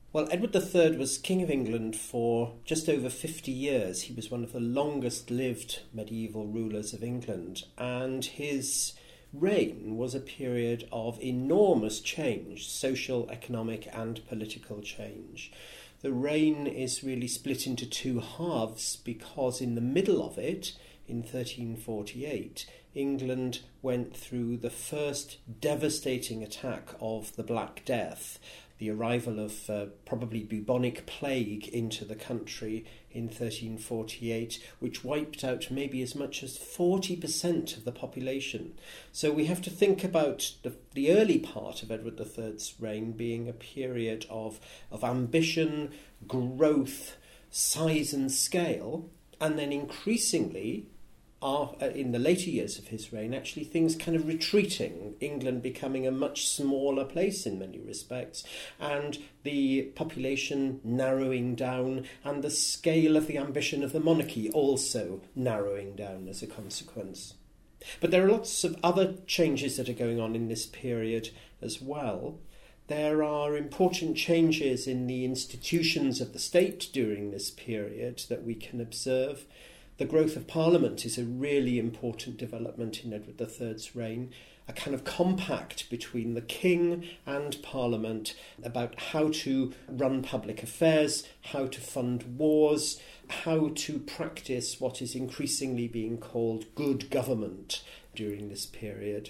Well, Edward III was King of England for just over 50 years. He was one of the longest-lived medieval rulers of England, and his reign was a period of enormous change, social, economic and political change. The reign is really split into two halves because in the middle of it, in 1348, England went through the first devastating attack of the Black Death, the arrival of probably bubonic plague into the country in 1348, which wiped out maybe as much as 40% of the population. So we have to think about the early part of Edward III's reign being a period of ambition, growth, size and scale, and then increasingly, in the later years of his reign, actually things kind of retreating, England becoming a much smaller place in many respects, and the population narrowing down, and the scale of the ambition of the monarchy also narrowing down as a consequence. But there are lots of other changes that are going on in this period as well. There are important changes in the institutions of the state during this period that we can observe. The growth of Parliament is a really important development in Edward III's reign, a kind of compact between the King and Parliament about how to run public affairs, how to fund wars, how to practice what is increasingly being called good government during this period.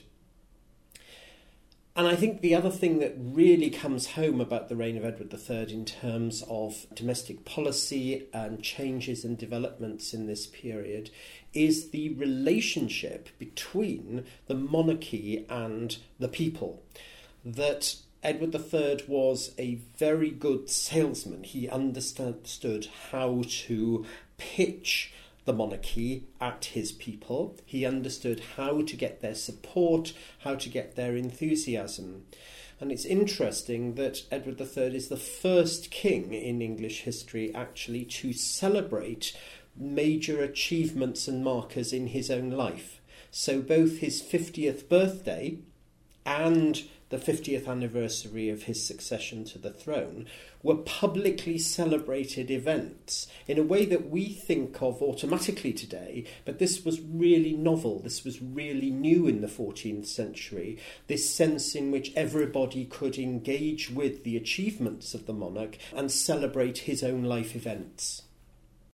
And I think the other thing that really comes home about the reign of Edward III in terms of domestic policy and changes and developments in this period is the relationship between the monarchy and the people. That Edward III was a very good salesman. He understood how to pitch the monarchy at his people. He understood how to get their support, how to get their enthusiasm. And it's interesting that Edward III is the first king in English history actually to celebrate major achievements and markers in his own life. So both his 50th birthday and the 50th anniversary of his succession to the throne were publicly celebrated events in a way that we think of automatically today, but this was really novel, this was really new in the 14th century, this sense in which everybody could engage with the achievements of the monarch and celebrate his own life events.